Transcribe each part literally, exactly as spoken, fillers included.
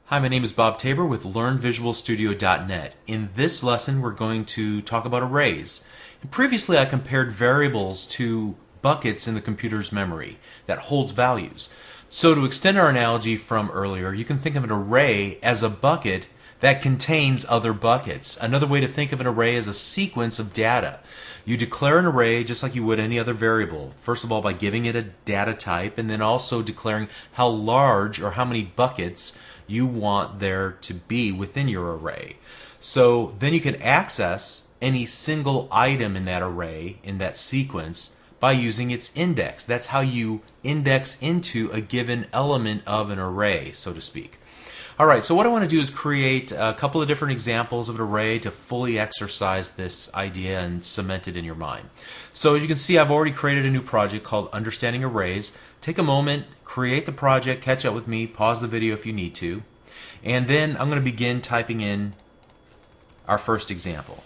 Hi, my name is Bob Tabor with Learn Visual Studio dot net. In this lesson, we're going to talk about arrays. And previously, I compared variables to buckets in the computer's memory that holds values. So to extend our analogy from earlier, you can think of an array as a bucket that contains other buckets. Another way to think of an array is a sequence of data. You declare an array just like you would any other variable. First of all, by giving it a data type, and then also declaring how large or how many buckets you want there to be within your array. So then you can access any single item in that array, in that sequence, by using its index. That's how you index into a given element of an array, so to speak. Alright, so what I want to do is create a couple of different examples of an array to fully exercise this idea and cement it in your mind. So as you can see, I've already created a new project called Understanding Arrays. Take a moment, create the project, catch up with me, pause the video if you need to, and then I'm going to begin typing in our first example.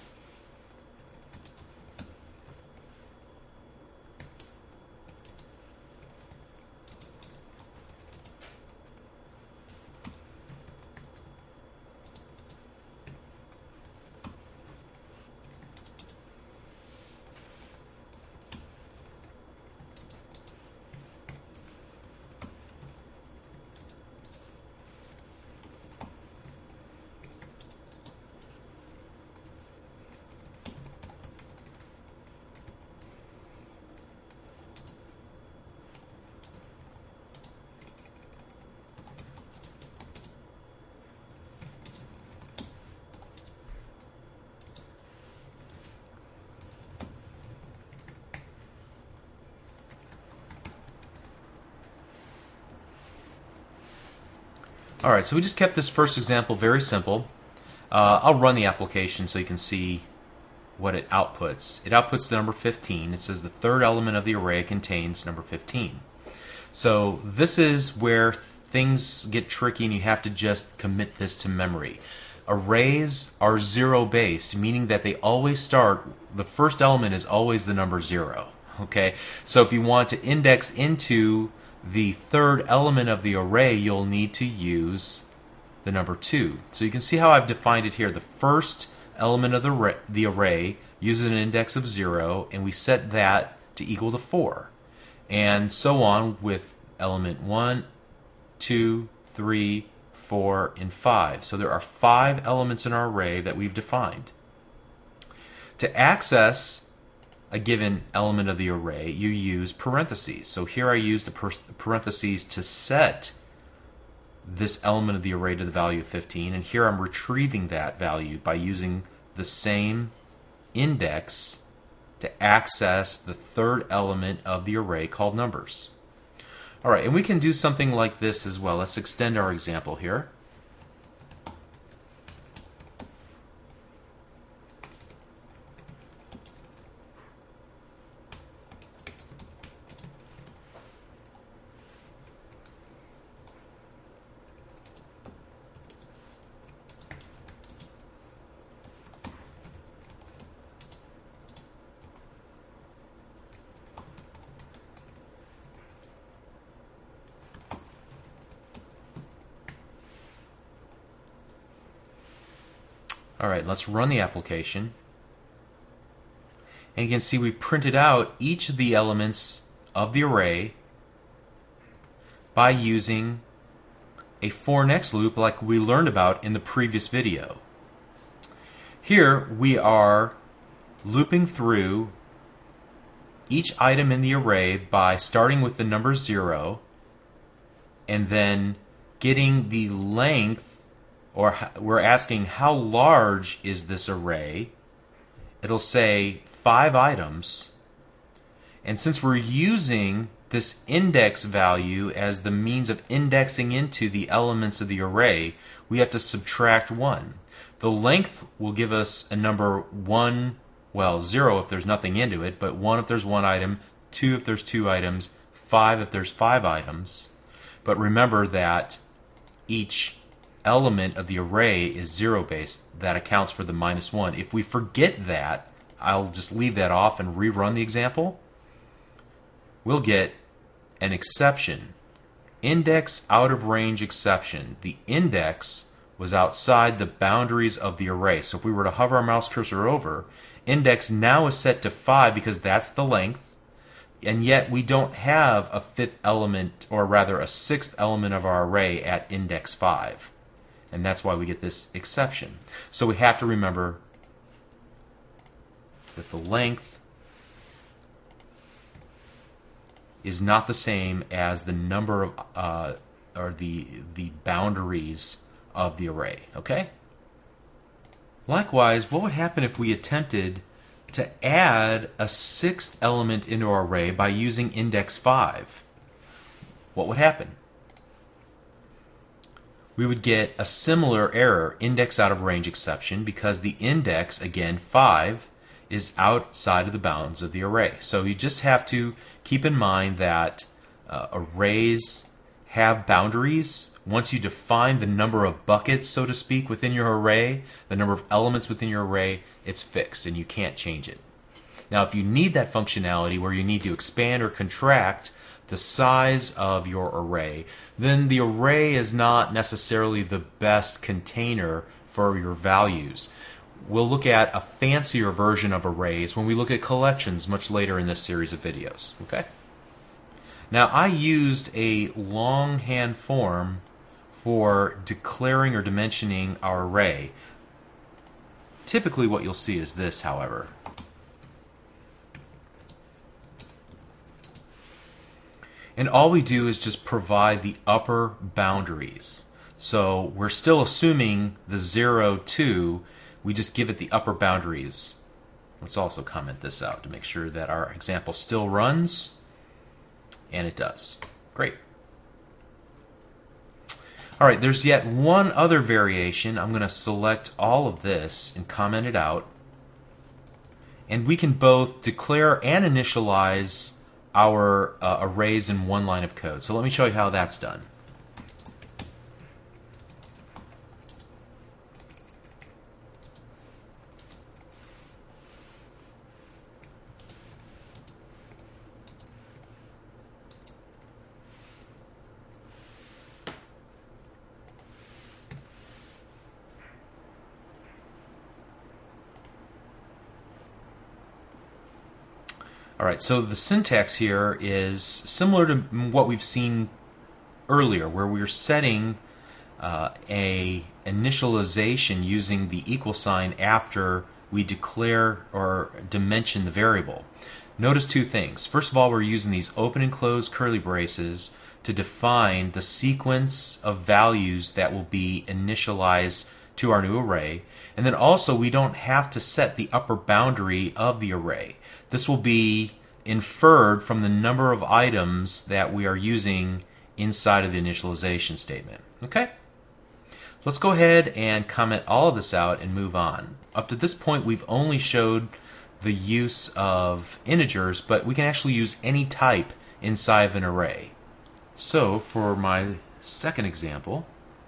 Alright, so we just kept this first example very simple. Uh, I'll run the application so you can see what it outputs. It outputs the number fifteen. It says the third element of the array contains number fifteen. So this is where things get tricky and you have to just commit this to memory. Arrays are zero based, meaning that they always start, the first element is always the number zero. Okay, so if you want to index into the third element of the array, you'll need to use the number two. So you can see how I've defined it here. The first element of the array, the array uses an index of zero, and we set that to equal to four. And so on with element one, two, three, four, and five. So there are five elements in our array that we've defined. To access a given element of the array, you use parentheses. So here I use the parentheses to set this element of the array to the value of fifteen, and here I'm retrieving that value by using the same index to access the third element of the array called numbers. Alright, and we can do something like this as well. Let's extend our example here. Alright, let's run the application. And you can see we printed out each of the elements of the array by using a for next loop like we learned about in the previous video. Here we are looping through each item in the array by starting with the number zero and then getting the length, or we're asking how large is this array. It'll say five items, and since we're using this index value as the means of indexing into the elements of the array, we have to subtract one. The length will give us a number one, well, zero if there's nothing into it, but one if there's one item, two if there's two items, five if there's five items. But remember that each element of the array is zero based. That accounts for the minus one. If we forget that, I'll just leave that off and rerun the example. We'll get an exception index out of range exception. The index was outside the boundaries of the array. So if we were to hover our mouse cursor over, index now is set to five because that's the length, and yet we don't have a fifth element, or rather a sixth element of our array at index five. And that's why we get this exception. So we have to remember that the length is not the same as the number of, uh, or the, the boundaries of the array, okay? Likewise, what would happen if we attempted to add a sixth element into our array by using index five? What would happen? We would get a similar error, index out of range exception, because the index, again, five, is outside of the bounds of the array. So you just have to keep in mind that uh, arrays have boundaries. Once you define the number of buckets, so to speak, within your array, the number of elements within your array, it's fixed and you can't change it. Now, if you need that functionality where you need to expand or contract the size of your array, then the array is not necessarily the best container for your values. We'll look at a fancier version of arrays when we look at collections much later in this series of videos. Okay? Now, I used a longhand form for declaring or dimensioning our array. Typically what you'll see is this, however. And all we do is just provide the upper boundaries. So we're still assuming the zero, two, we just give it the upper boundaries. Let's also comment this out to make sure that our example still runs, and it does. Great. All right, there's yet one other variation. I'm going to select all of this and comment it out. And we can both declare and initialize our uh, arrays in one line of code. So let me show you how that's done. All right, so the syntax here is similar to what we've seen earlier, where we're setting uh, a initialization using the equal sign after we declare or dimension the variable. Notice two things. First of all, we're using these open and closed curly braces to define the sequence of values that will be initialized to our new array. And then also, we don't have to set the upper boundary of the array. This will be inferred from the number of items that we are using inside of the initialization statement. Okay? Let's go ahead and comment all of this out and move on. Up to this point, we've only showed the use of integers, but we can actually use any type inside of an array. So for my second example,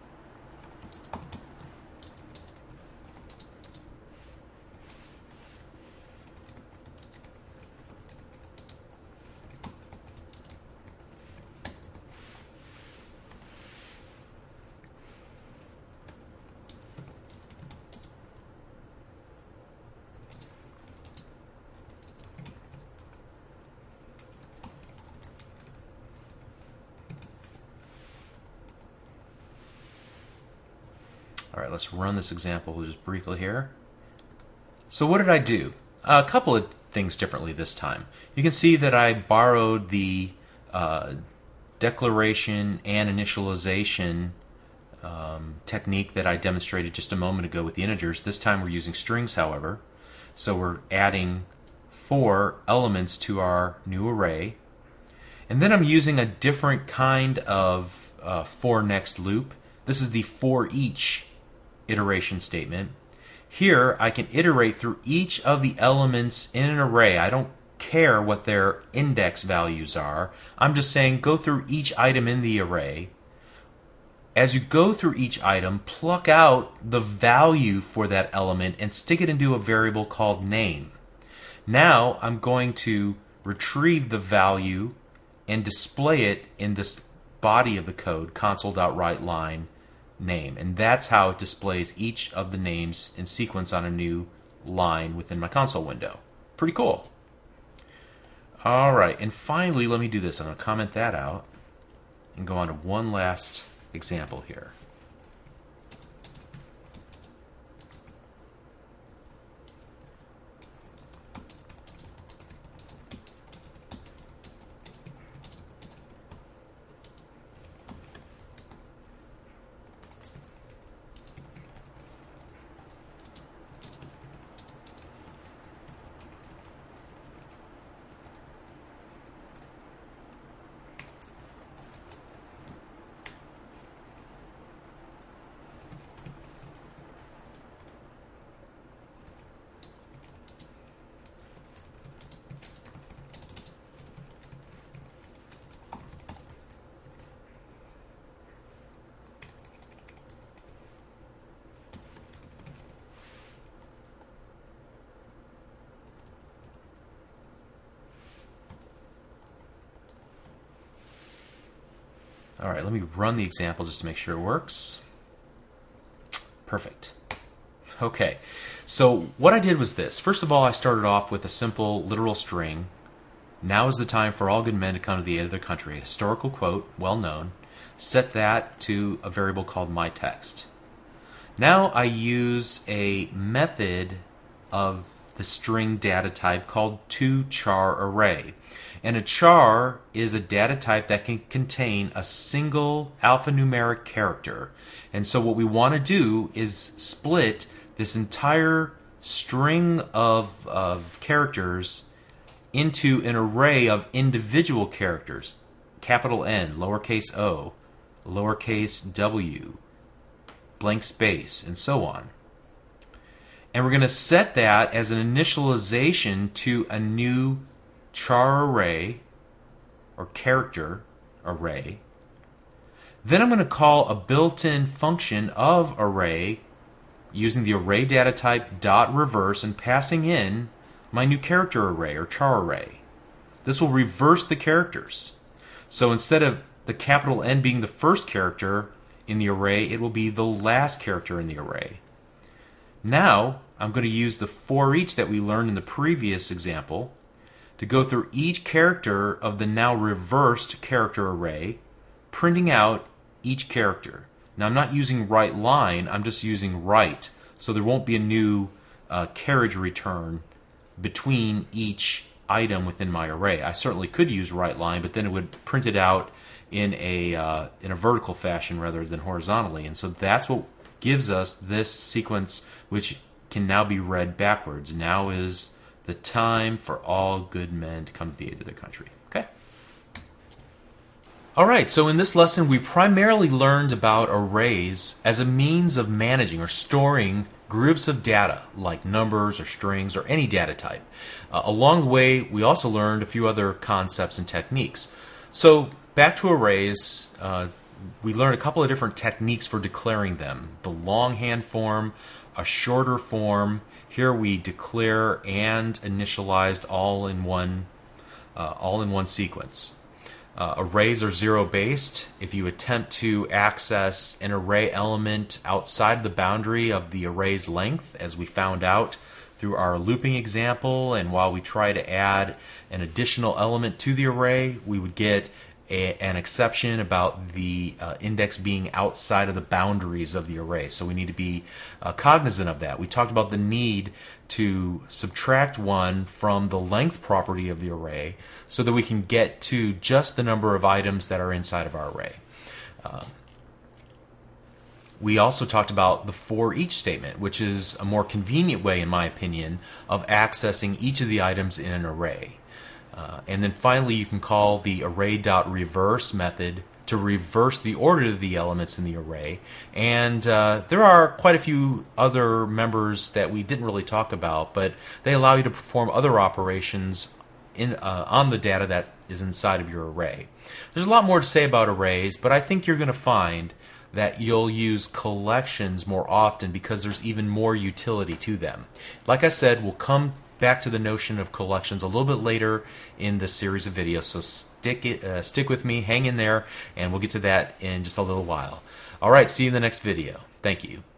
all right, let's run this example just briefly here. So what did I do? Uh, a couple of things differently this time. You can see that I borrowed the uh, declaration and initialization um, technique that I demonstrated just a moment ago with the integers. This time we're using strings, however. So we're adding four elements to our new array. And then I'm using a different kind of uh, for next loop. This is the for each iteration statement. Here I can iterate through each of the elements in an array. I don't care what their index values are. I'm just saying go through each item in the array. As you go through each item, pluck out the value for that element and stick it into a variable called name. Now I'm going to retrieve the value and display it in this body of the code, console.writeLine name. And that's how it displays each of the names in sequence on a new line within my console window. Pretty cool. All right, and finally, let me do this. I'm going to comment that out and go on to one last example here. All right, let me run the example just to make sure it works. Perfect. Okay, so what I did was this. First of all, I started off with a simple literal string. Now is the time for all good men to come to the aid of their country. A historical quote, well known. Set that to a variable called myText. Now I use a method of the string data type called toCharArray. And a char is a data type that can contain a single alphanumeric character. And so what we want to do is split this entire string of, of characters into an array of individual characters. Capital N, lowercase o, lowercase w, blank space, and so on. And we're going to set that as an initialization to a new char array or character array. Then I'm going to call a built-in function of array using the array data type dot reverse and passing in my new character array or char array. This will reverse the characters. So instead of the capital N being the first character in the array, it will be the last character in the array. Now I'm going to use the for each that we learned in the previous example to go through each character of the now reversed character array, printing out each character. Now I'm not using writeLine, I'm just using write, so there won't be a new uh, carriage return between each item within my array. I certainly could use writeLine, but then it would print it out in a uh, in a vertical fashion rather than horizontally, and so that's what gives us this sequence, which can now be read backwards. Now is the time for all good men to come to the aid of their country. Okay? Alright, so in this lesson we primarily learned about arrays as a means of managing or storing groups of data like numbers or strings or any data type. Uh, along the way we also learned a few other concepts and techniques. So back to arrays, uh, we learned a couple of different techniques for declaring them. The longhand form, a shorter form. Here we declare and initialized all in one, uh, all in one sequence. Uh, arrays are zero-based. If you attempt to access an array element outside the boundary of the array's length, as we found out through our looping example, and while we try to add an additional element to the array, we would get a, an exception about the uh, index being outside of the boundaries of the array. So we need to be uh, cognizant of that. We talked about the need to subtract one from the length property of the array so that we can get to just the number of items that are inside of our array. Uh, we also talked about the for each statement, which is a more convenient way, in my opinion, of accessing each of the items in an array. Uh, and then finally, you can call the array.reverse method to reverse the order of the elements in the array. And uh, there are quite a few other members that we didn't really talk about, but they allow you to perform other operations in, uh, on the data that is inside of your array. There's a lot more to say about arrays, but I think you're going to find that you'll use collections more often because there's even more utility to them. Like I said, we'll come back to the notion of collections a little bit later in this series of videos, so stick it, uh, stick with me, hang in there, and we'll get to that in just a little while. All right, see you in the next video. Thank you.